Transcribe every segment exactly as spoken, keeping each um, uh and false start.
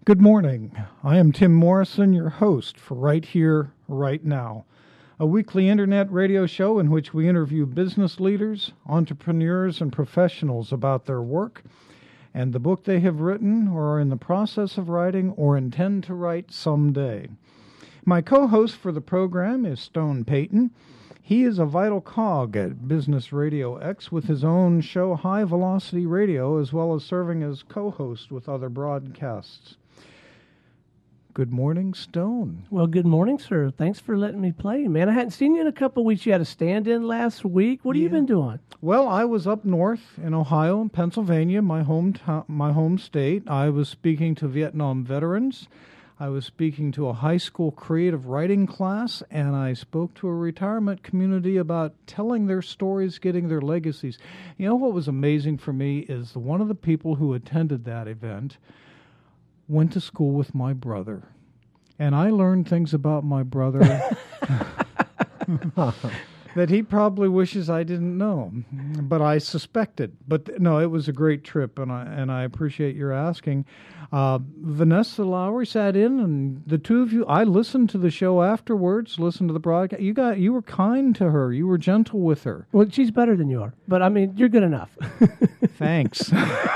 Good morning. I am Tim Morrison, your host for Right Here, Right Now, a weekly internet radio show in which we interview business leaders, entrepreneurs, and professionals about their work and the book they have written or are in the process of writing or intend to write someday. My co-host for the program is Stone Payton. He is a vital cog at Business Radio X with his own show High Velocity Radio, as well as serving as co-host with other broadcasts. Good morning, Stone. Well, good morning, sir. Thanks for letting me play, man. I hadn't seen you in a couple of weeks. You had a stand-in last week. What have yeah. you been doing? Well, I was up north in Ohio and Pennsylvania, my home, my home state. I was speaking to Vietnam veterans. I was speaking to a high school creative writing class, and I spoke to a retirement community about telling their stories, getting their legacies. You know what was amazing for me is the, one of the people who attended that event went to school with my brother. And I learned things about my brother that he probably wishes I didn't know, but I suspected. But no, it was a great trip, and I and I appreciate your asking. Uh, Vanessa Lowry sat in, and the two of you, I listened to the show afterwards, listened to the broadcast. You got, you were kind to her. You were gentle with her. Well, she's better than you are, but I mean, you're good enough. Thanks.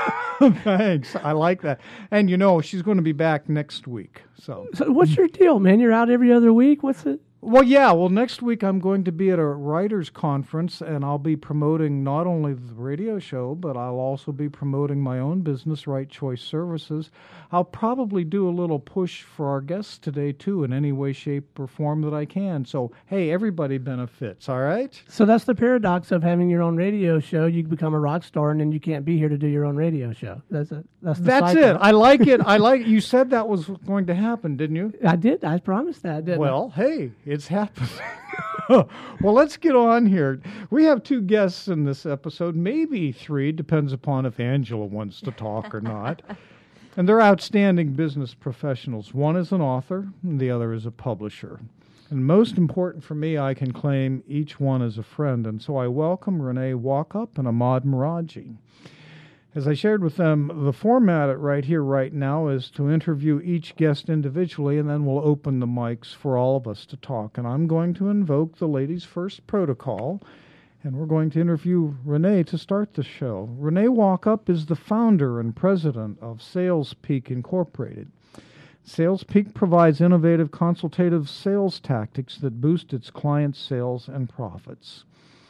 Thanks. I like that. And, you know, she's going to be back next week. So, so what's your deal, man? You're out every other week? What's it? Well, yeah. Well, next week I'm going to be at a writers' conference, and I'll be promoting not only the radio show, but I'll also be promoting my own business, Right Choice Services. I'll probably do a little push for our guests today, too, in any way, shape, or form that I can. So, hey, everybody benefits, all right? So that's the paradox of having your own radio show. You become a rock star, and then you can't be here to do your own radio show. That's a, that's the That's cycle. it. I like it. I like You said that was going to happen, didn't you? I did. I promised that, didn't Well, I? hey, it's happening. Well, let's get on here. We have two guests in this episode, maybe three, depends upon if Angela wants to talk or not. And they're outstanding business professionals. One is an author, and the other is a publisher. And most important for me, I can claim each one as a friend. And so I welcome Renee Walkup and Ahmad Meraji. As I shared with them, the format at Right Here, Right Now is to interview each guest individually, and then we'll open the mics for all of us to talk. And I'm going to invoke the ladies' first protocol, and we're going to interview Renee to start the show. Renee Walkup is the founder and president of Sales Peak Incorporated. Sales Peak provides innovative consultative sales tactics that boost its clients' sales and profits.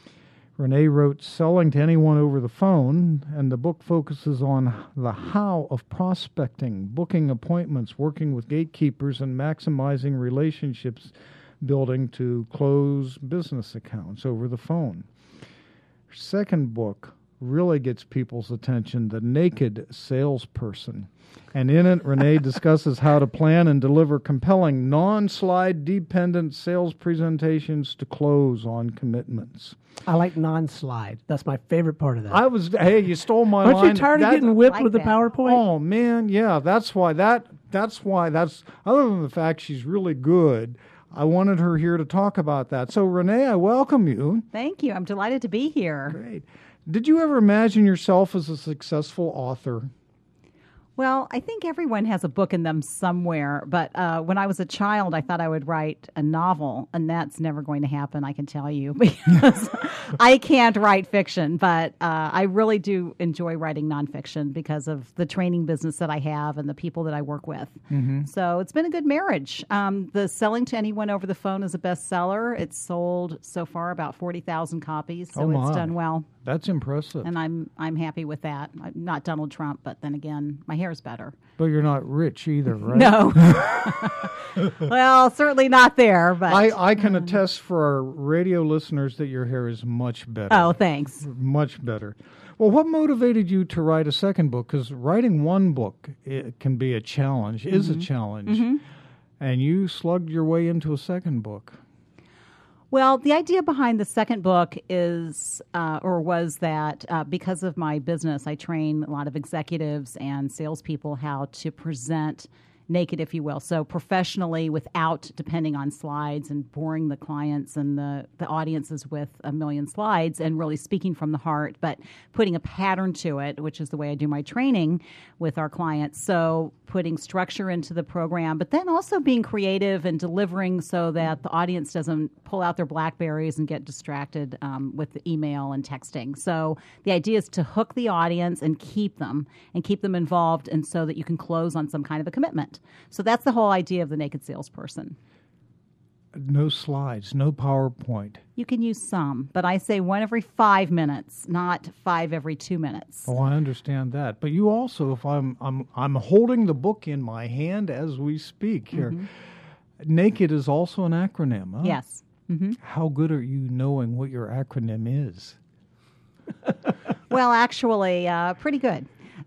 Renee wrote Selling to Anyone Over the Phone, and the book focuses on the how of prospecting, booking appointments, working with gatekeepers, and maximizing relationships building to close business accounts over the phone. Her second book really gets people's attention, The Naked Salesperson. And in it, Renee discusses how to plan and deliver compelling, non-slide dependent sales presentations to close on commitments. I like non-slide. That's my favorite part of that. I was, hey, you stole my Aren't line. you tired that, of getting whipped like with that. the PowerPoint? Oh, man, yeah, that's why, that, that's why, that's, other than the fact she's really good, I wanted her here to talk about that. So, Renee, I welcome you. Thank you. I'm delighted to be here. Great. Did you ever imagine yourself as a successful author? Well, I think everyone has a book in them somewhere, but uh, when I was a child, I thought I would write a novel, and that's never going to happen, I can tell you, because I can't write fiction, but uh, I really do enjoy writing nonfiction because of the training business that I have and the people that I work with. Mm-hmm. So it's been a good marriage. Um, the Selling to Anyone Over the Phone is a bestseller. It's sold so far about forty thousand copies, so Oh, my. it's done well. That's impressive. And I'm I'm happy with that. I'm not Donald Trump, but then again, my hair's better. But you're not rich either, right? No. Well, certainly not there. But I, I can attest for our radio listeners that your hair is much better. Oh, thanks. Much better. Well, what motivated you to write a second book? Because writing one book it can be a challenge, mm-hmm. is a challenge. Mm-hmm. And you slugged your way into a second book. Well, the idea behind the second book is, uh, or was that uh, because of my business, I train a lot of executives and salespeople how to present naked, if you will. So professionally, without depending on slides and boring the clients and the, the audiences with a million slides, and really speaking from the heart, but putting a pattern to it, which is the way I do my training with our clients. So putting structure into the program, but then also being creative and delivering so that the audience doesn't pull out their BlackBerries and get distracted um, with the email and texting. So the idea is to hook the audience and keep them and keep them involved, and so that you can close on some kind of a commitment. So that's the whole idea of the naked salesperson. No slides, no PowerPoint. You can use some, but I say one every five minutes, not five every two minutes. Oh, I understand that. But you also, if I'm I'm I'm holding the book in my hand as we speak here, mm-hmm. NAKED is also an acronym, huh? Yes. Mm-hmm. How good are you knowing what your acronym is? Well, actually, uh, pretty good.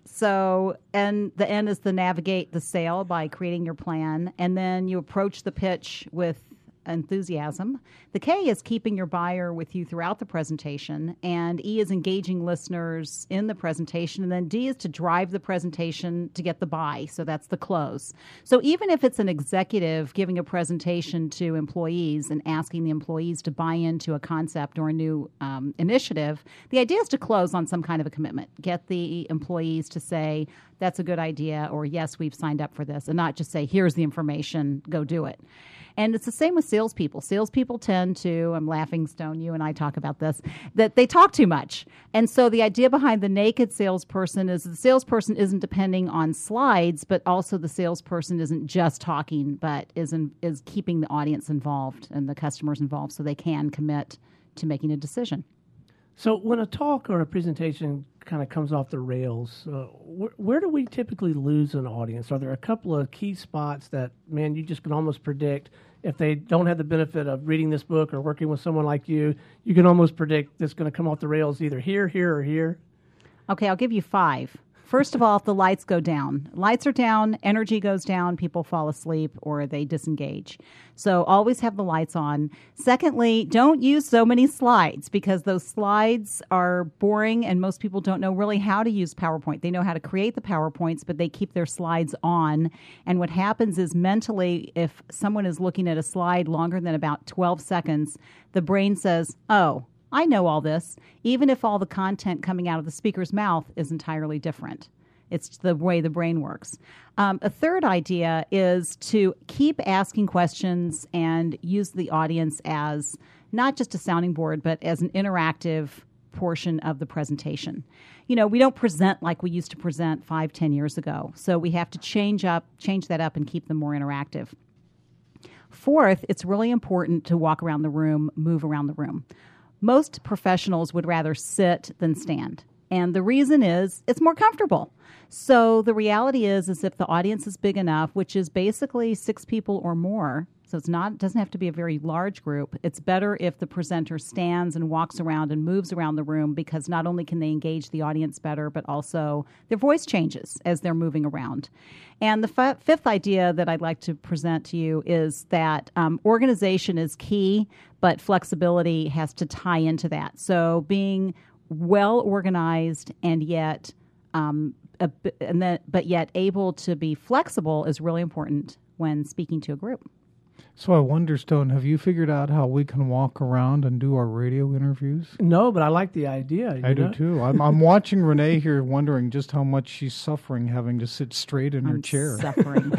So, and the N is to navigate the sale by creating your plan, and then you approach the pitch with enthusiasm. The K is keeping your buyer with you throughout the presentation, and E is engaging listeners in the presentation, and then D is to drive the presentation to get the buy. So that's the close. So even if it's an executive giving a presentation to employees and asking the employees to buy into a concept or a new um, initiative, the idea is to close on some kind of a commitment. Get the employees to say, that's a good idea, or yes, we've signed up for this, and not just say, here's the information, go do it. And it's the same with salespeople. Salespeople tend to, I'm laughing, Stone, you and I talk about this, that they talk too much. And so the idea behind the naked salesperson is the salesperson isn't depending on slides, but also the salesperson isn't just talking, but is in, is keeping the audience involved and the customers involved so they can commit to making a decision. So when a talk or a presentation kind of comes off the rails, uh, wh- where do we typically lose an audience? Are there a couple of key spots that, man, you just can almost predict if they don't have the benefit of reading this book or working with someone like you, you can almost predict that's going to come off the rails either here, here, or here? Okay, I'll give you five. First of all, if the lights go down, lights are down, energy goes down, people fall asleep or they disengage. So always have the lights on. Secondly, don't use so many slides because those slides are boring and most people don't know really how to use PowerPoint. They know how to create the PowerPoints, but they keep their slides on. And what happens is mentally, if someone is looking at a slide longer than about twelve seconds, the brain says, oh, I know all this, even if all the content coming out of the speaker's mouth is entirely different. It's the way the brain works. Um, a third idea is to keep asking questions and use the audience as not just a sounding board, but as an interactive portion of the presentation. You know, we don't present like we used to present five, ten years ago. So we have to change up, change that up and keep them more interactive. Fourth, it's really important to walk around the room, move around the room. Most professionals would rather sit than stand. And the reason is it's more comfortable. So the reality is, is if the audience is big enough, which is basically six people or more, so it's not, it doesn't have to be a very large group. It's better if the presenter stands and walks around and moves around the room because not only can they engage the audience better, but also their voice changes as they're moving around. And the f- fifth idea that I'd like to present to you is that um, organization is key, but flexibility has to tie into that. So being well organized and yet, um, a, and then, but yet able to be flexible is really important when speaking to a group. So I wonder, Stone, have you figured out how we can walk around and do our radio interviews? No, but I like the idea. I know? do too. I'm, I'm watching Renee here, wondering just how much she's suffering having to sit straight in I'm her chair. Suffering.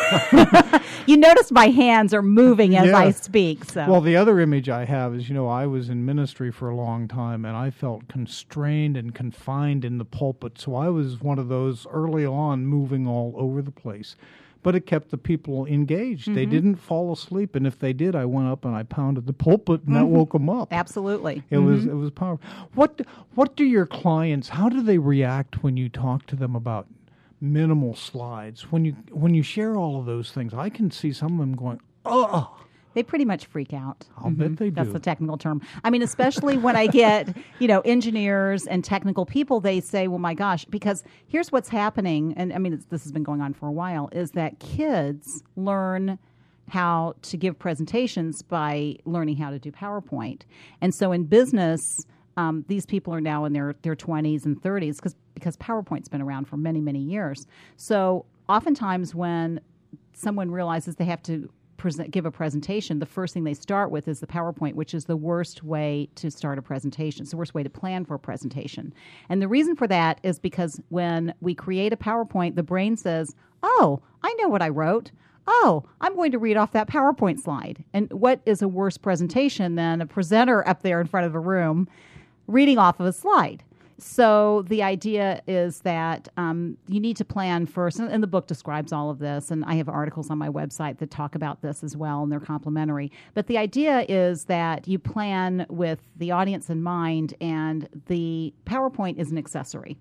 You notice my hands are moving as yeah. I speak. So. Well, the other image I have is, you know, I was in ministry for a long time, and I felt constrained and confined in the pulpit. So I was one of those early on moving all over the place. But it kept the people engaged. Mm-hmm. They didn't fall asleep, and if they did, I went up and I pounded the pulpit, and mm-hmm. that woke them up. Absolutely, it mm-hmm. was it was powerful. What what do your clients? How do they react when you talk to them about minimal slides? When you when you share all of those things, I can see some of them going, oh. They pretty much freak out. I'll mm-hmm. bet they do. That's the technical term. I mean, especially when I get, you know, engineers and technical people, they say, well, my gosh, because here's what's happening, and I mean, it's, this has been going on for a while, is that kids learn how to give presentations by learning how to do PowerPoint. And so in business, um, these people are now in their, their twenties and thirties because because PowerPoint's been around for many, many years. So oftentimes when someone realizes they have to present, give a presentation, the first thing they start with is the PowerPoint, which is the worst way to start a presentation. It's the worst way to plan for a presentation. And the reason for that is because when we create a PowerPoint, the brain says, oh, I know what I wrote. Oh, I'm going to read off that PowerPoint slide. And what is a worse presentation than a presenter up there in front of a room reading off of a slide? So the idea is that um, you need to plan first, and, and the book describes all of this, and I have articles on my website that talk about this as well, and they're complimentary. But the idea is that you plan with the audience in mind, and the PowerPoint is an accessory.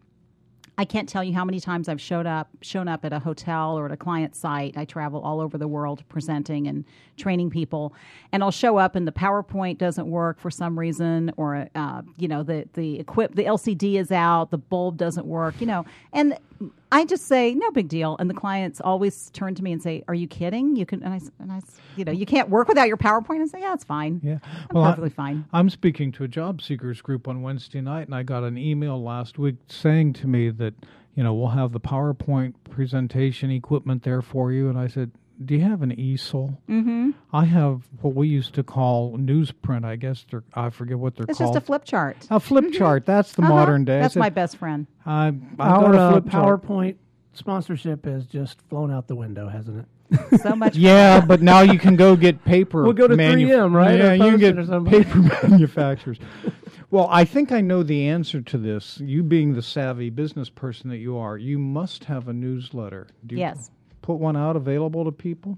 I can't tell you how many times I've showed up, shown up at a hotel or at a client site. I travel all over the world presenting and training people, and I'll show up and the PowerPoint doesn't work for some reason, or uh, you know the the equip the L C D is out, the bulb doesn't work, you know, and I just say no big deal, and the clients always turn to me and say, "Are you kidding? You can," and I, and I you know, you can't work without your PowerPoint, and say, "Yeah, it's fine. Yeah, I'm well, perfectly I, fine." I'm speaking to a job seekers group on Wednesday night, and I got an email last week saying to me that, you know, we'll have the PowerPoint presentation equipment there for you. And I said, do you have an easel? Mm-hmm. I have what we used to call newsprint, I guess. They're, I forget what they're It's called. just a flip chart. A flip Mm-hmm. chart. That's the Uh-huh. modern day. I That's said, my best friend. I, I Our got a uh, flip chart. PowerPoint sponsorship has just flown out the window, hasn't it? So much. Yeah, but now you can go get paper. We'll go to manu- three M, right? Yeah, Or you can Post-it get or something. paper manufacturers. Well, I think I know the answer to this. You being the savvy business person that you are, you must have a newsletter. Do you Yes. put one out available to people?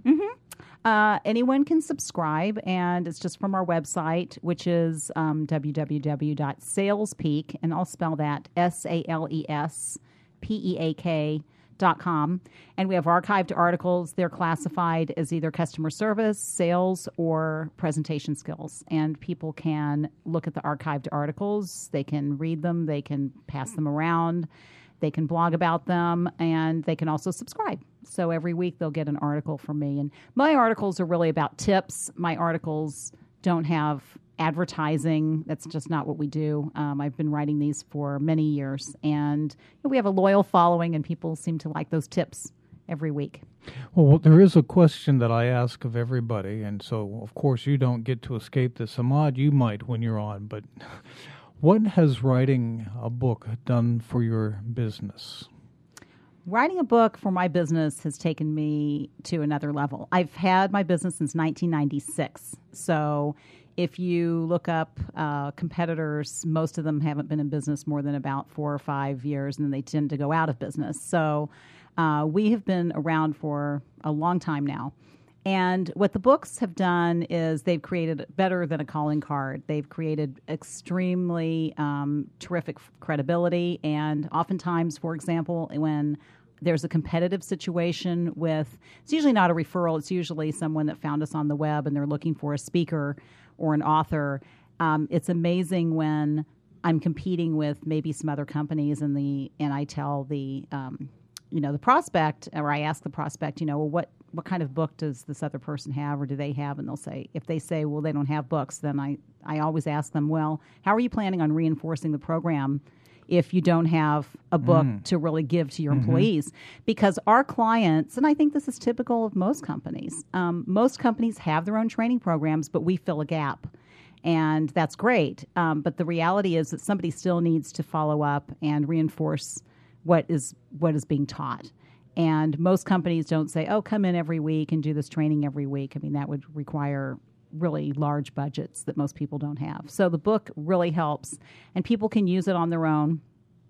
Uh, anyone can subscribe, and it's just from our website, which is um, w w w dot salespeak, and I'll spell that S A L E S P E A K dot com. And we have archived articles. They're classified as either customer service, sales, or presentation skills. And people can look at the archived articles. They can read them. They can pass them around. They can blog about them, and they can also subscribe. So every week they'll get an article from me. And my articles are really about tips. My articles don't have advertising. That's just not what we do. Um, I've been writing these for many years, and we have a loyal following, and people seem to like those tips every week. Well, there is a question that I ask of everybody, and so, of course, you don't get to escape this. Ahmad, you might when you're on, but what has writing a book done for your business? Writing a book for my business has taken me to another level. I've had my business since nineteen ninety-six. So if you look up uh, competitors, most of them haven't been in business more than about four or five years, and then they tend to go out of business. So uh, we have been around for a long time now. And what the books have done is they've created better than a calling card. They've created extremely um, terrific credibility. And oftentimes, for example, when there's a competitive situation with, it's usually not a referral, it's usually someone that found us on the web and they're looking for a speaker or an author. Um, it's amazing when I'm competing with maybe some other companies and the and I tell the um, you know the prospect, or I ask the prospect, you know, well, what what kind of book does this other person have, or do they have? And they'll say, if they say, well, they don't have books, then I, I always ask them, well, how are you planning on reinforcing the program if you don't have a book mm. to really give to your mm-hmm. employees? Because our clients, and I think this is typical of most companies, um, most companies have their own training programs, but we fill a gap. And that's great. Um, but the reality is that somebody still needs to follow up and reinforce what is what is being taught. And most companies don't say, oh, come in every week and do this training every week. I mean, that would require really large budgets that most people don't have. So the book really helps, and people can use it on their own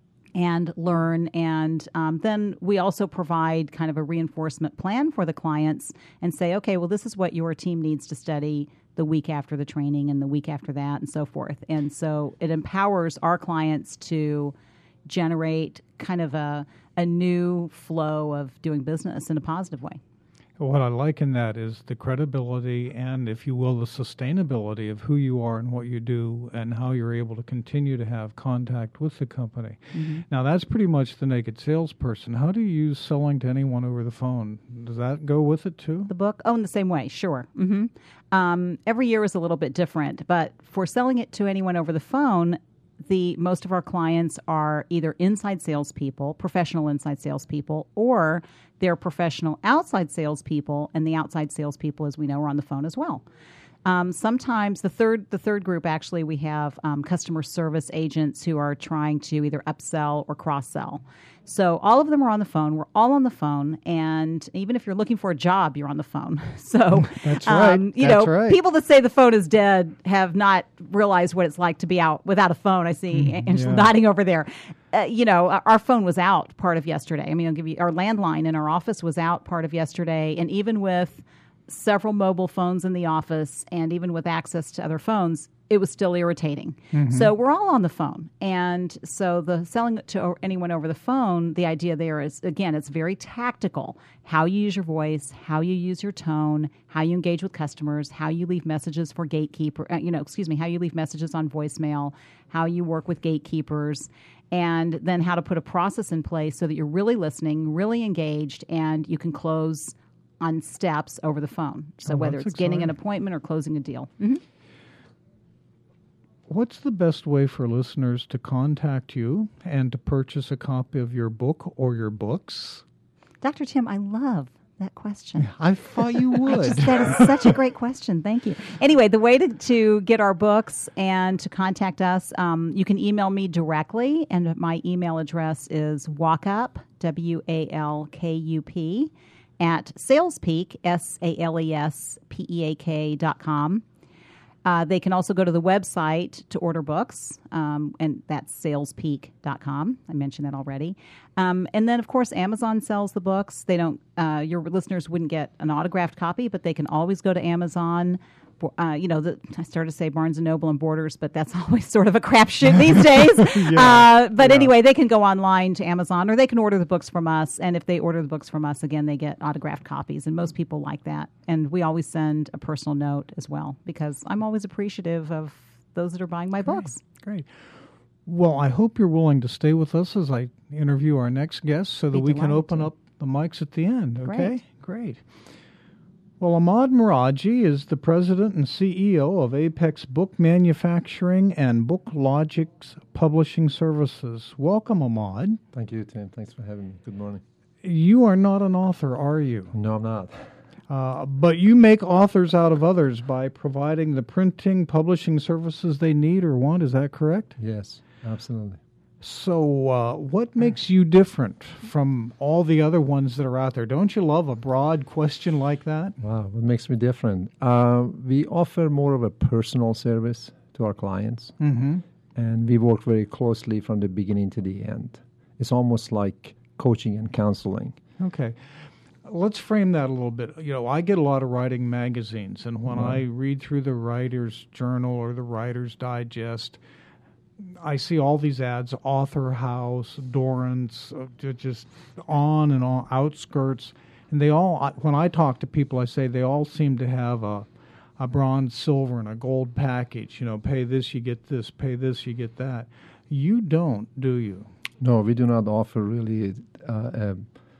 and learn. And um, then we also provide kind of a reinforcement plan for the clients and say, okay, well, this is what your team needs to study the week after the training and the week after that and so forth. And so it empowers our clients to generate kind of a, a new flow of doing business in a positive way. What I like in that is the credibility and, if you will, the sustainability of who you are and what you do and how you're able to continue to have contact with the company. Mm-hmm. Now, that's pretty much the naked salesperson. How do you use selling to anyone over the phone? Does that go with it, too? The book? Oh, in the same way, sure. Mm-hmm. Um, every year is a little bit different, but for selling it to anyone over the phone, the most of our clients are either inside salespeople, professional inside salespeople, or they're professional outside salespeople, and the outside salespeople, as we know, are on the phone as well. Um, sometimes the third the third group, actually, we have um, customer service agents who are trying to either upsell or cross-sell. So all of them are on the phone. We're all on the phone, and even if you're looking for a job, you're on the phone. So That's right. um, you That's know, right. people that say the phone is dead have not realized what it's like to be out without a phone. I see Angela yeah. nodding over there. Uh, you know, our our phone was out part of yesterday. I mean, I'll give you our landline in our office was out part of yesterday, and even with several mobile phones in the office and even with access to other phones, it was still irritating. Mm-hmm. So we're all on the phone. And so the selling it to anyone over the phone, the idea there is, again, it's very tactical. How you use your voice, how you use your tone, how you engage with customers, how you leave messages for gatekeeper, uh, you know, excuse me, how you leave messages on voicemail, how you work with gatekeepers, and then how to put a process in place so that you're really listening, really engaged, and you can close on steps over the phone. So Oh, whether that's it's getting an exciting. appointment or closing a deal. Mm-hmm. What's the best way for listeners to contact you and to purchase a copy of your book or your books? Doctor Tim, I love that question. I thought you would. Just, that is such a great question. Thank you. Anyway, the way to, to get our books and to contact us, um, you can email me directly, and my email address is walkup, W A L K U P, at salespeak, S A L E S P E A K dot com. Uh, they can also go to the website to order books, um, and that's salespeak dot com. I mentioned that already. Um, and then, of course, Amazon sells the books. They don't. Uh, your listeners wouldn't get an autographed copy, but they can always go to Amazon. Uh, you know, the, I started to say Barnes and Noble and Borders, but that's always sort of a crapshoot these days. Yeah, uh, but yeah. anyway, they can go online to Amazon, or they can order the books from us. And if they order the books from us, again, they get autographed copies. And most people like that. And we always send a personal note as well, because I'm always appreciative of those that are buying my books. Great. Well, I hope you're willing to stay with us as I interview our next guest so that Be we can delighted open to. up the mics at the end, okay? Great. Great. Well, Ahmad Meraji is the president and C E O of Apex Book Manufacturing and BookLogix Publishing Services. Welcome, Ahmad. Thank you, Tim. Thanks for having me. Good morning. You are not an author, are you? No, I'm not. Uh, but you make authors out of others by providing the printing, publishing services they need or want. Is that correct? Yes, absolutely. So uh, what makes you different from all the other ones that are out there? Don't you love a broad question like that? Wow, what makes me different? Uh, we offer more of a personal service to our clients, Mm-hmm. and we work very closely from the beginning to the end. It's almost like coaching and counseling. Okay. Let's frame that a little bit. You know, I get a lot of writing magazines, and when I read through the Writer's Journal or the Writer's Digest, I see all these ads, Author House, Dorrance, uh, ju- just on and on, Outskirts. And they all, I- when I talk to people, I say they all seem to have a, a bronze, silver, and a gold package. You know, pay this, you get this, pay this, you get that. You don't, do you? No, we do not offer really uh, uh,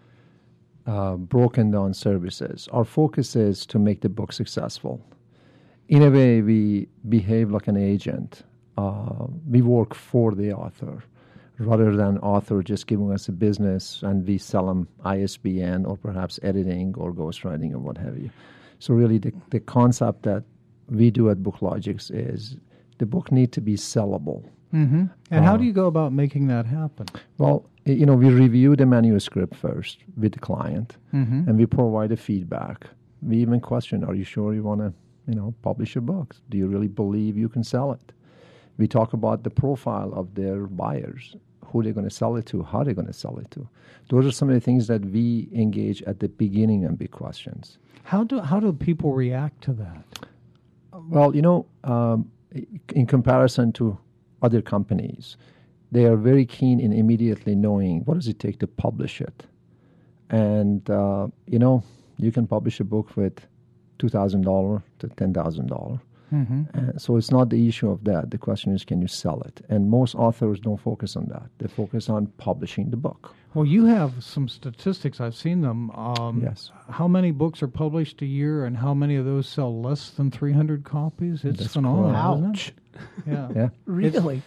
uh, broken down services. Our focus is to make the book successful. In a way, we behave like an agent. Uh, we work for the author rather than author just giving us a business and we sell them I S B N or perhaps editing or ghostwriting or what have you. So really the, the concept that we do at BookLogix is the book need to be sellable. Mm-hmm. And how Uh, do you go about making that happen? Well, y- you know, we review the manuscript first with the client Mm-hmm. and we provide a feedback. We even question, are you sure you want to, you know, publish a book? Do you really believe you can sell it? We talk about the profile of their buyers, who they're going to sell it to, how they're going to sell it to. Those are some of the things that we engage at the beginning and big questions. How do how do people react to that? Well, you know, um, in comparison to other companies, they are very keen in immediately knowing what does it take to publish it. And, uh, you know, you can publish a book with two thousand dollars to ten thousand dollars. Mm-hmm. Uh, so it's not the issue of that. The question is, can you sell it? And most authors don't focus on that. They focus on publishing the book. Well, you have some statistics. I've seen them. Um, Yes. How many books are published a year, and how many of those sell less than three hundred copies? It's That's phenomenal, correct. isn't Ouch. it? Yeah. Yeah. Really?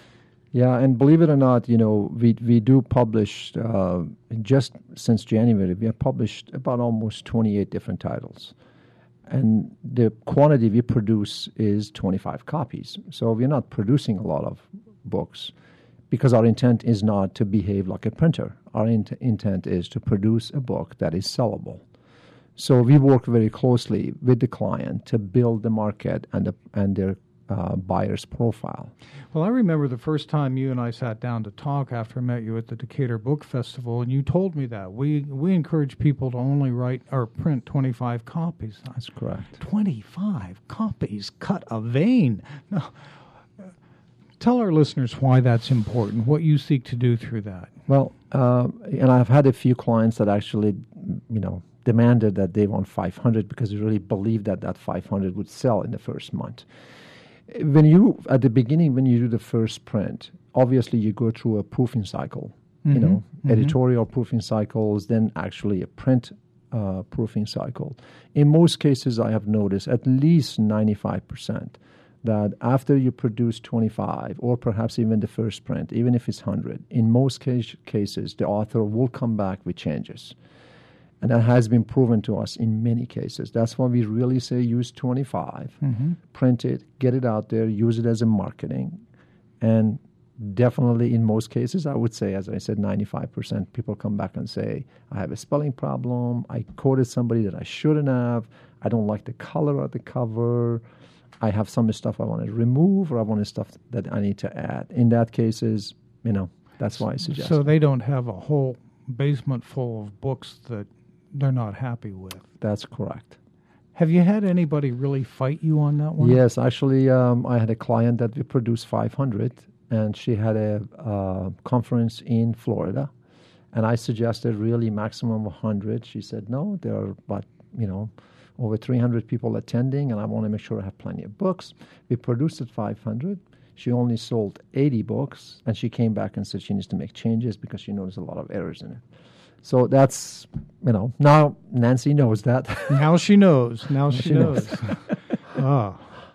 Yeah, and believe it or not, you know, we we do publish uh, just since January. We have published about almost twenty-eight different titles, and the quantity we produce is twenty-five copies. So we're not producing a lot of books because our intent is not to behave like a printer. Our int- intent is to produce a book that is sellable. So we work very closely with the client to build the market and the, and their uh, buyer's profile. Well, I remember the first time you and I sat down to talk after I met you at the Decatur Book Festival, and you told me that we we encourage people to only write or print twenty-five copies. That's correct. twenty-five copies, cut a vein. Now, tell our listeners why that's important, what you seek to do through that. Well, uh, and I've had a few clients that actually, you know, demanded that they want five hundred because they really believed that that five hundred would sell in the first month. When you, at the beginning, when you do the first print, obviously you go through a proofing cycle, Mm-hmm, you know, mm-hmm. editorial proofing cycles, then actually a print uh, proofing cycle. In most cases, I have noticed at least ninety-five percent that after you produce twenty-five, or perhaps even the first print, even if it's one hundred, in most case, cases, the author will come back with changes. And that has been proven to us in many cases. That's why we really say use twenty-five, Mm-hmm. print it, get it out there, use it as a marketing. And definitely in most cases, I would say, as I said, ninety-five percent people come back and say, I have a spelling problem, I quoted somebody that I shouldn't have, I don't like the color of the cover, I have some stuff I want to remove, or I want stuff that I need to add. In that cases, you know, that's why I suggest. So they don't have a whole basement full of books that they're not happy with. That's correct. Have you had anybody really fight you on that one? Yes, actually, um, I had a client that we produced five hundred, and she had a uh, conference in Florida, and I suggested really maximum one hundred. She said, no, there are about, you know, over three hundred people attending, and I want to make sure I have plenty of books. We produced at five hundred. She only sold eighty books, and she came back and said she needs to make changes because she noticed a lot of errors in it. So that's, you know, now Nancy knows that. Now she knows. Now she, she knows. knows. Ah.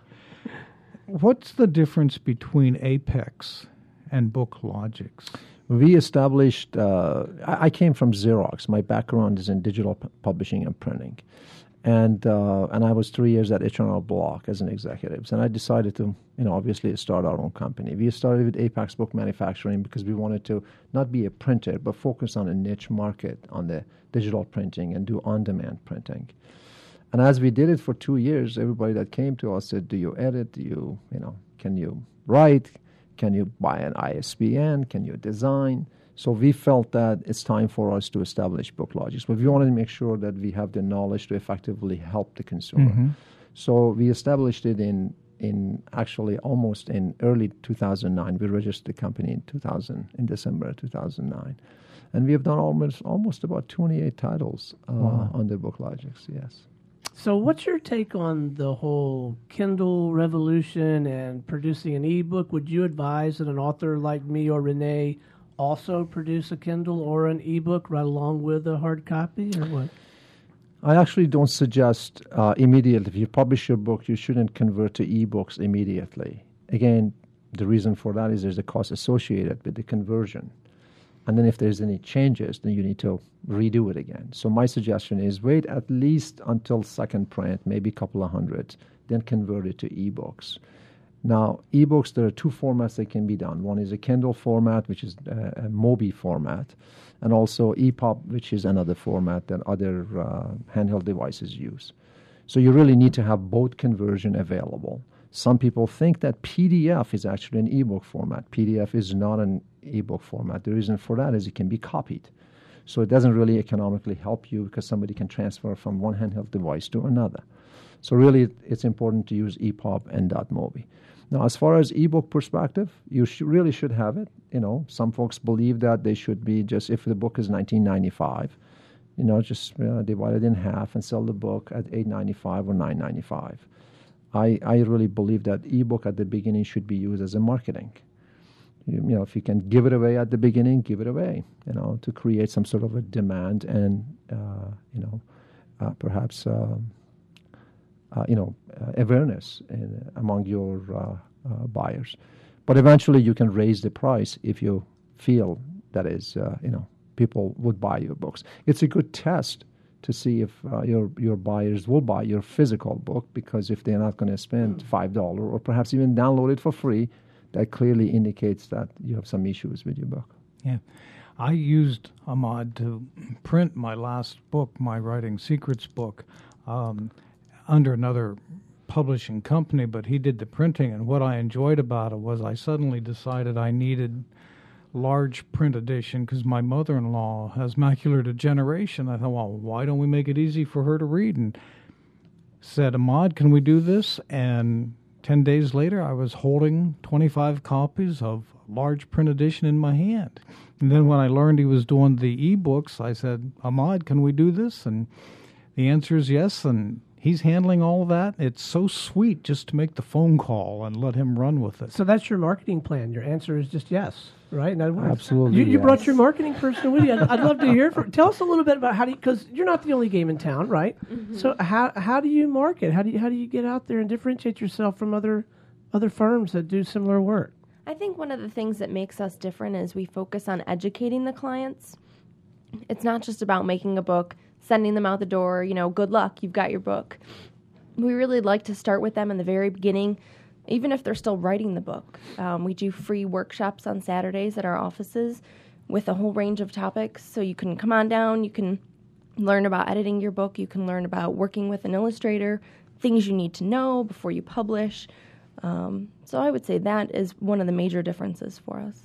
What's the difference between Apex and BookLogix? We established, uh, I, I came from Xerox. My background is in digital p- publishing and printing. And uh, and I was three years at H and R Block as an executive. And I decided to, you know, obviously start our own company. We started with Apex Book Manufacturing because we wanted to not be a printer, but focus on a niche market, on the digital printing and do on-demand printing. And as we did it for two years, everybody that came to us said, do you edit? Do you, you know, can you write? Can you buy an I S B N? Can you design? So we felt that it's time for us to establish BookLogix. But we wanted to make sure that we have the knowledge to effectively help the consumer. Mm-hmm. So we established it in, in actually almost in early two thousand nine. We registered the company in two thousand, in December two thousand nine. And we have done almost almost about twenty-eight titles uh, Wow. under BookLogix, yes. So what's your take on the whole Kindle revolution and producing an ebook? Would you advise that an author like me or Renee also produce a Kindle or an ebook right along with a hard copy, or what? I actually don't suggest uh, immediately. If you publish your book, you shouldn't convert to ebooks immediately. Again, the reason for that is there's a cost associated with the conversion. And then if there's any changes, then you need to redo it again. So my suggestion is wait at least until second print, maybe a couple of hundred, then convert it to ebooks. Now, ebooks, there are two formats that can be done. One is a Kindle format, which is a, a Mobi format, and also E P U B, which is another format that other uh, handheld devices use. So you really need to have both conversion available. Some people think that P D F is actually an ebook format. P D F is not an ebook format. The reason for that is it can be copied. So it doesn't really economically help you because somebody can transfer from one handheld device to another. So really, it's important to use E P U B and .mobi. Now, as far as ebook perspective, you sh- really should have it. You know, some folks believe that they should be just, if the book is nineteen ninety-five, you know, just uh, divide it in half and sell the book at eight ninety-five or nine ninety-five. I, I really believe that ebook at the beginning should be used as a marketing. You, you know, if you can give it away at the beginning, give it away, you know, to create some sort of a demand and, uh, you know, uh, perhaps, uh, uh, you know, uh, awareness in, among your uh, uh, buyers. But eventually you can raise the price if you feel that is, uh, you know, people would buy your books. It's a good test to see if uh, your your buyers will buy your physical book, because if they're not going to spend five dollars or perhaps even download it for free, that clearly indicates that you have some issues with your book. Yeah. I used Ahmad to print my last book, my Writing Secrets book, um, under another publishing company, but he did the printing, and what I enjoyed about it was I suddenly decided I needed large print edition because my mother-in-law has macular degeneration. I thought, well, why don't we make it easy for her to read? And said, Ahmad, can we do this? And ten days later, I was holding twenty-five copies of large print edition in my hand. And then when I learned he was doing the e-books, I said, Ahmad, can we do this? And the answer is yes, and he's handling all of that. It's so sweet just to make the phone call and let him run with it. So that's your marketing plan. Your answer is just yes, right? Now, Absolutely, You, you yes. brought your marketing person with you. I'd, I'd love to hear from. Tell us a little bit about how do you, because you're not the only game in town, right? Mm-hmm. So how how do you market? How do you how do you get out there and differentiate yourself from other other firms that do similar work? I think one of the things that makes us different is we focus on educating the clients. It's not just about making a book, sending them out the door, you know, good luck, you've got your book. We really like to start with them in the very beginning, even if they're still writing the book. Um, we do free workshops on Saturdays at our offices with a whole range of topics. So you can come on down, you can learn about editing your book, you can learn about working with an illustrator, things you need to know before you publish. Um, so I would say that is one of the major differences for us.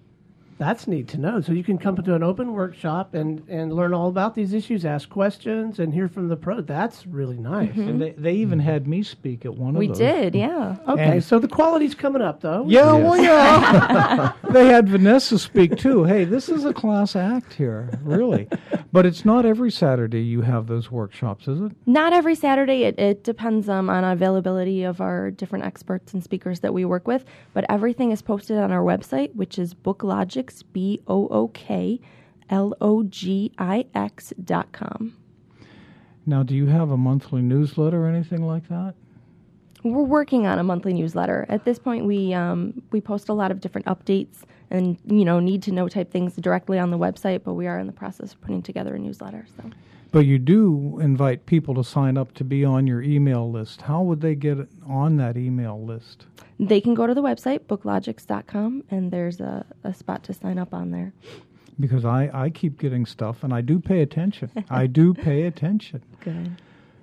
That's neat to know. So you can come to an open workshop and, and learn all about these issues, ask questions, and hear from the pro. That's really nice. Mm-hmm. And they, they even had me speak at one of We those. did, yeah. Okay, And- so the quality's coming up, though. Yeah, Yes. well, yeah. They had Vanessa speak, too. Hey, this is a class act here, really. But it's not every Saturday you have those workshops, is it? Not every Saturday. It, it depends um, on availability of our different experts and speakers that we work with. But everything is posted on our website, which is BookLogix, B O O K L O G I X dot com. Now, do you have a monthly newsletter or anything like that? We're working on a monthly newsletter. At this point, we um, we post a lot of different updates and, you know, need to know type things directly on the website, but we are in the process of putting together a newsletter. So. But you do invite people to sign up to be on your email list. How would they get on that email list? They can go to the website, book logix dot com, and there's a, a spot to sign up on there. Because I, I keep getting stuff, and I do pay attention. I do pay attention. Good.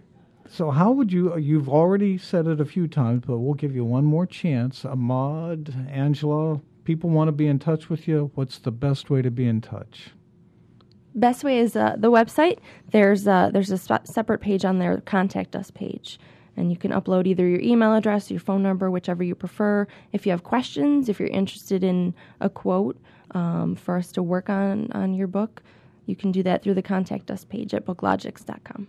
So how would you, you've already said it a few times, but we'll give you one more chance. Ahmad, Angela, people want to be in touch with you. What's the best way to be in touch? Best way is uh, the website. There's uh, there's a sp- separate page on there, Contact Us page. And you can upload either your email address, your phone number, whichever you prefer. If you have questions, if you're interested in a quote um, for us to work on, on your book, you can do that through the Contact Us page at book logix dot com.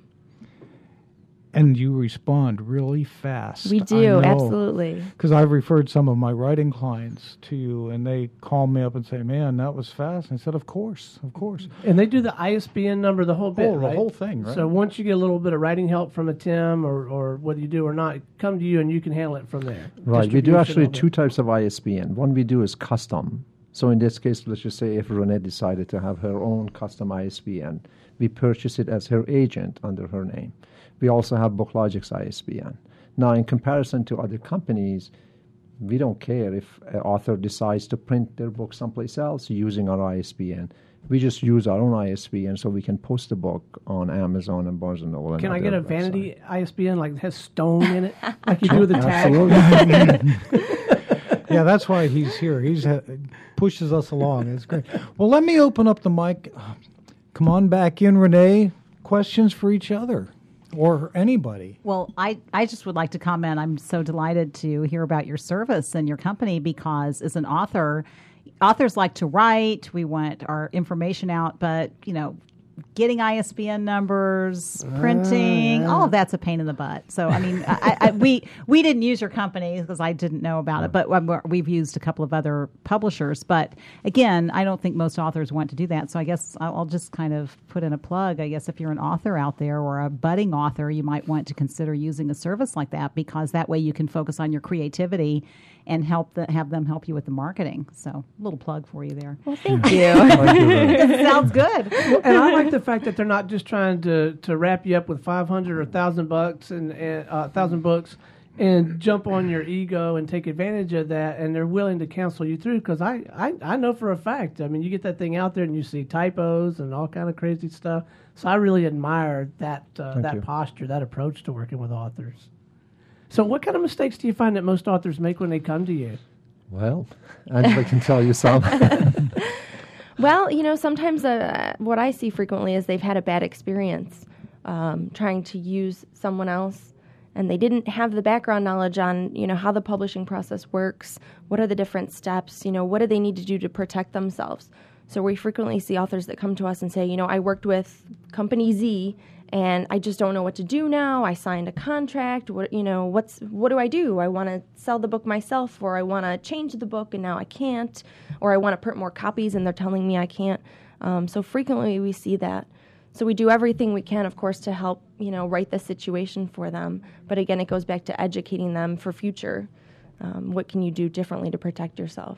And you respond really fast. We do, absolutely. Because I've referred some of my writing clients to you, and they call me up and say, man, that was fast. And I said, of course, of course. And they do the I S B N number, the whole bit, Oh, the right? whole thing, right? So once you get a little bit of writing help from a Tim or, or whether you do or not, come to you and you can handle it from there. Right. We do Distribution, actually all that. two types of I S B N. One we do is custom. So in this case, let's just say if Renee decided to have her own custom I S B N, we purchase it as her agent under her name. We also have BookLogix I S B N. Now, in comparison to other companies, we don't care if an author decides to print their book someplace else using our I S B N. We just use our own I S B N so we can post the book on Amazon and Barnes and Noble. And Can I other get a websites. vanity I S B N like that has stone in it, like you do with the tag? Yeah, that's why he's here. He's ha- pushes us along. It's great. Well, let me open up the mic. Come on back in, Renee. Questions for each other or anybody. Well, I, I just would like to comment. I'm so delighted to hear about your service and your company because as an author, authors like to write. We want our information out, but, you know, getting I S B N numbers, printing, all of that's a pain in the butt. So, I mean, I, I, we we didn't use your company because I didn't know about it, but um, we've used a couple of other publishers. But again, I don't think most authors want to do that. So I guess I'll, I'll just kind of put in a plug. I guess if you're an author out there or a budding author, you might want to consider using a service like that, because that way you can focus on your creativity and help the, have them help you with the marketing. So, a little plug for you there. Well, thank you. Sounds good. Well, and I like the fact that they're not just trying to, to wrap you up with five hundred or one thousand bucks and and uh, one thousand books and jump on your ego and take advantage of that, and they're willing to counsel you through, because I, I, I know for a fact, I mean, you get that thing out there and you see typos and all kind of crazy stuff. So I really admire that uh, that you. posture, that approach to working with authors. So what kind of mistakes do you find that most authors make when they come to you? Well, Angela can tell you some. Well, you know, sometimes uh, what I see frequently is they've had a bad experience um, trying to use someone else, and they didn't have the background knowledge on, you know, how the publishing process works, what are the different steps, you know, what do they need to do to protect themselves. So we frequently see authors that come to us and say, you know, I worked with company Z, and I just don't know what to do now. I signed a contract. What, you know, what's what do I do? I want to sell the book myself, or I want to change the book and now I can't, or I want to print more copies and they're telling me I can't. Um, so frequently we see that. So we do everything we can, of course, to help, you know, right the situation for them. But again, it goes back to educating them for future. Um, what can you do differently to protect yourself?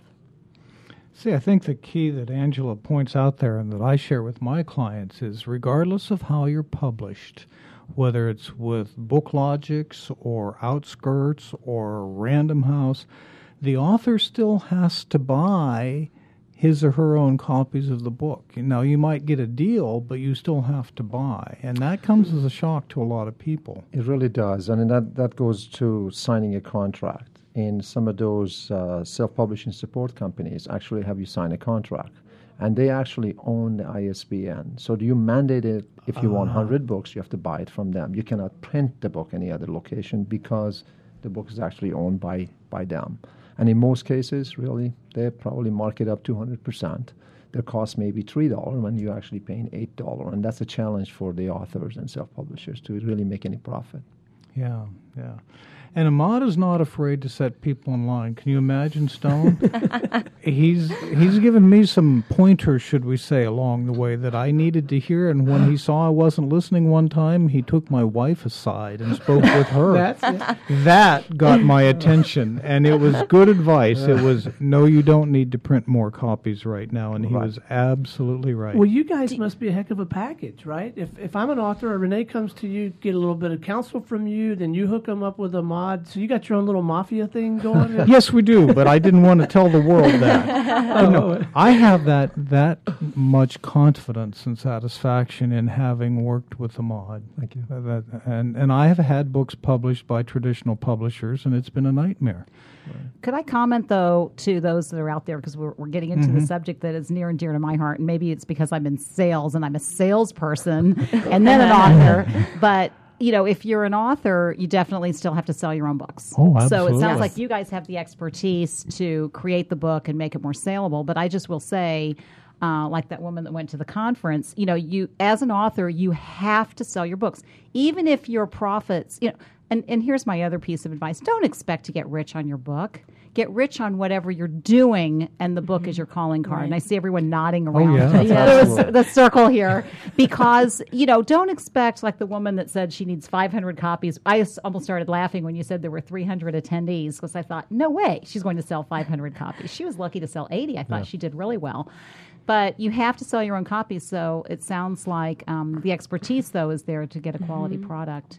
See, I think the key that Angela points out there and that I share with my clients is, regardless of how you're published, whether it's with BookLogix or Outskirts or Random House, the author still has to buy his or her own copies of the book. Now, you might get a deal, but you still have to buy. And that comes as a shock to a lot of people. It really does. I mean, that, that goes to signing a contract. And some of those uh, self-publishing support companies actually have you sign a contract. And they actually own the I S B N. So do you mandate it, if you uh, want one hundred books, you have to buy it from them. You cannot print the book any other location because the book is actually owned by, by them. And in most cases, really, they probably mark it up two hundred percent. Their cost may be three dollars when you're actually paying eight dollars. And that's a challenge for the authors and self-publishers to really make any profit. Yeah, yeah. And Ahmad is not afraid to set people in line. Can you imagine, Stone? he's he's given me some pointers, should we say, along the way that I needed to hear. And when he saw I wasn't listening one time, he took my wife aside and spoke with her. That's it. That got my attention, and it was good advice. It was, no, you don't need to print more copies right now, and he right. was absolutely right. Well, you guys Do, must be a heck of a package, right? If if I'm an author, or Renee comes to you, get a little bit of counsel from you, then you hook them up with a mod. So you got your own little mafia thing going? Yes, we do, but I didn't want to tell the world that. oh. No, I have that that much confidence and satisfaction in having worked with Ahmad. Thank you. Uh, that, and, and I have had books published by traditional publishers, and it's been a nightmare. Could I comment, though, to those that are out there, because we're, we're getting into Mm-hmm. the subject that is near and dear to my heart, and maybe it's because I'm in sales and I'm a salesperson and then an author, but you know, if you're an author, you definitely still have to sell your own books. Oh, so absolutely. it sounds Yes. like you guys have the expertise to create the book and make it more saleable. But I just will say, uh, like that woman that went to the conference, you know, you as an author, you have to sell your books, even if your profits, you know. And, and here's my other piece of advice. Don't expect to get rich on your book. Get rich on whatever you're doing, and the book mm-hmm. is your calling card. Right. And I see everyone nodding around. Oh, yeah. the, the circle here. Because, you know, don't expect, like the woman that said she needs five hundred copies. I almost started laughing when you said there were three hundred attendees, because I thought, no way she's going to sell five hundred copies. She was lucky to sell eighty. I thought yeah. she did really well. But you have to sell your own copies. So it sounds like um, the expertise, though, is there to get a quality mm-hmm. product.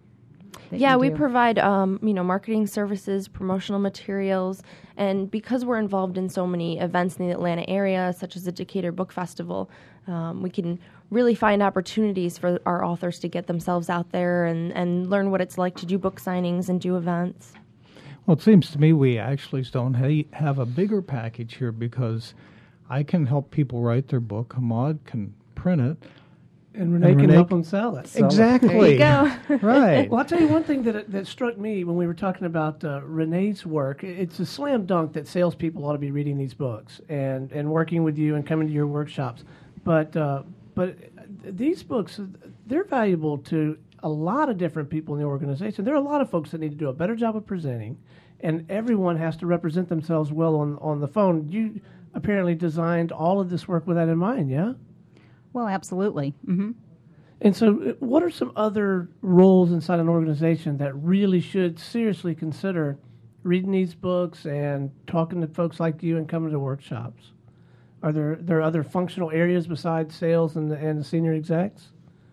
Yeah, we provide, um, you know, marketing services, promotional materials, and because we're involved in so many events in the Atlanta area, such as the Decatur Book Festival, um, we can really find opportunities for our authors to get themselves out there and, and learn what it's like to do book signings and do events. Well, it seems to me we actually don't ha- have a bigger package here, because I can help people write their book, Ahmad can print it, And Renee, and Renee can help them sell it. Exactly. There you go. Right. Well, I'll tell you one thing that that struck me when we were talking about uh, Renee's work. It's a slam dunk that salespeople ought to be reading these books and, and working with you and coming to your workshops. But uh, but th- these books, they're valuable to a lot of different people in the organization. There are a lot of folks that need to do a better job of presenting, and everyone has to represent themselves well on, on the phone. You apparently designed all of this work with that in mind, yeah? Well, absolutely. Mm-hmm. And so what are some other roles inside an organization that really should seriously consider reading these books and talking to folks like you and coming to workshops? Are there there are other functional areas besides sales and the, and the senior execs?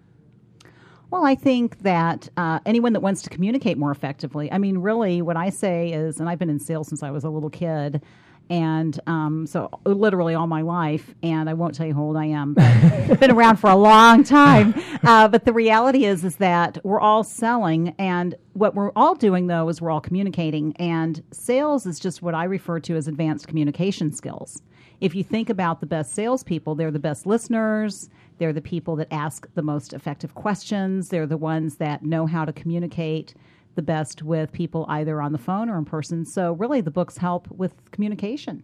Well, I think that uh, anyone that wants to communicate more effectively, I mean, really what I say is, and I've been in sales since I was a little kid, and um, so literally all my life, and I won't tell you how old I am, but I've been around for a long time. Uh, but the reality is, is that we're all selling, and what we're all doing, though, is we're all communicating, and sales is just what I refer to as advanced communication skills. If you think about the best salespeople, they're the best listeners. They're the people that ask the most effective questions. They're the ones that know how to communicate the best with people either on the phone or in person. So really the books help with communication.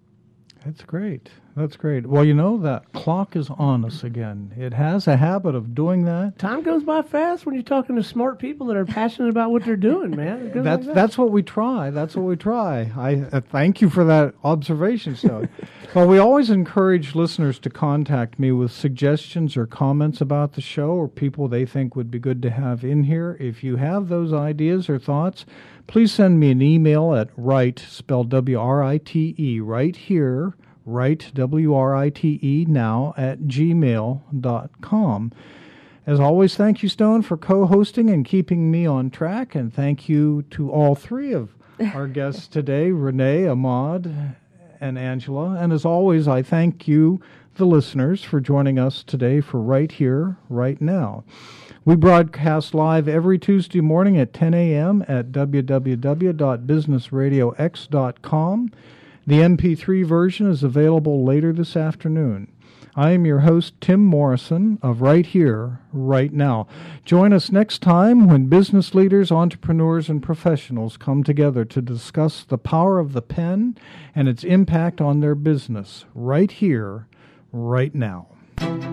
That's great. That's great. Well, you know, that clock is on us again. It has a habit of doing that. Time goes by fast when you're talking to smart people that are passionate about what they're doing, man. It goes That's like that. that's what we try. That's what we try. I uh, thank you for that observation, Stone. Well, we always encourage listeners to contact me with suggestions or comments about the show or people they think would be good to have in here. If you have those ideas or thoughts, please send me an email at write, spelled W R I T E, right here, write, W R I T E, now, at gmail dot com. As always, thank you, Stone, for co-hosting and keeping me on track, and thank you to all three of our guests today, Renee, Ahmad, and Angela. And as always, I thank you, the listeners, for joining us today for Right Here, Right Now. We broadcast live every Tuesday morning at ten a.m. at w w w dot business radio x dot com. The M P three version is available later this afternoon. I am your host, Tim Morrison, of Right Here, Right Now. Join us next time when business leaders, entrepreneurs, and professionals come together to discuss the power of the pen and its impact on their business. Right here, right now.